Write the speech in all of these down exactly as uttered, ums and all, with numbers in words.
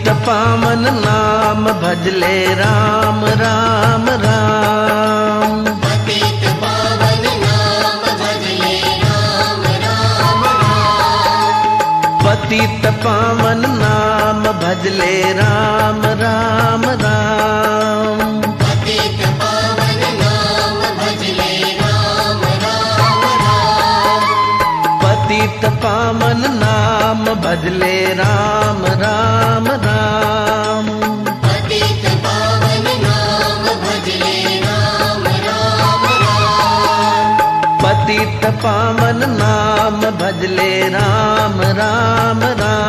पतित पावन नाम भजले राम राम राम। पतित पावन नाम भजले राम राम राम। पतित पावन नाम भजले राम राम राम। पतित पावन नाम भजले राम राम राम। पतित पावन नाम भजले राम राम राम। पतित पावन नाम भजले राम राम राम। पतित पावन नाम भजले राम राम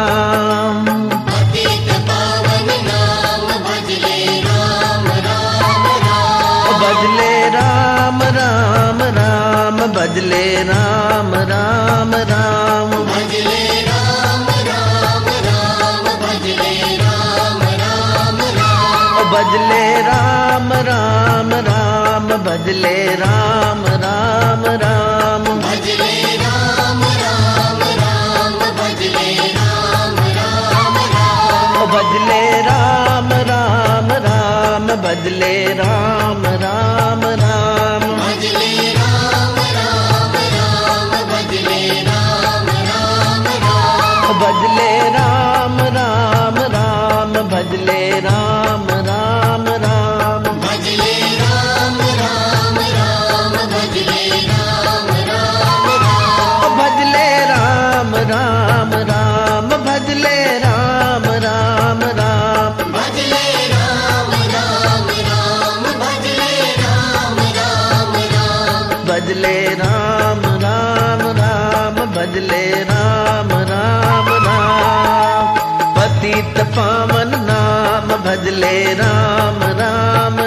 राम। पतित पावन नाम भजले राम राम राम। भजले राम राम राम भजले राम राम राम। भजले राम राम राम भजले राम राम राम। भजले राम राम राम भजले राम राम राम। भजले राम राम राम भजले राम राम राम। भजले राम राम राम भजले राम राम राम। भजले राम राम राम भजले राम राम राम। भजले राम राम राम भजले राम राम राम। भजले राम राम राम भजले राम राम राम। भजले राम राम राम भजले राम राम राम। भजले राम राम राम भजले राम राम राम। भजले राम राम राम भजले राम राम राम। पतित पावन नाम भजले राम राम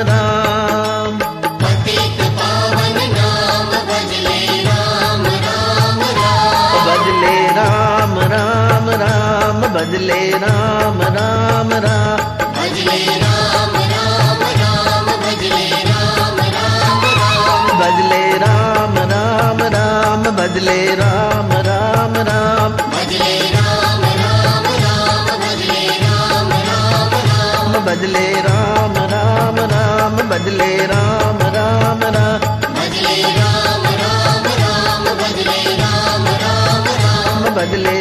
राम। पतित पावन नाम भजले राम राम राम। भजले राम राम राम भजले राम राम राम। भजले राम राम राम भजले राम राम राम। भजले राम राम राम भजले राम राम राम। भजले राम राम राम भजले राम राम राम। भजले राम राम राम भजले राम राम राम। भजले राम राम राम भजले राम राम राम। भजले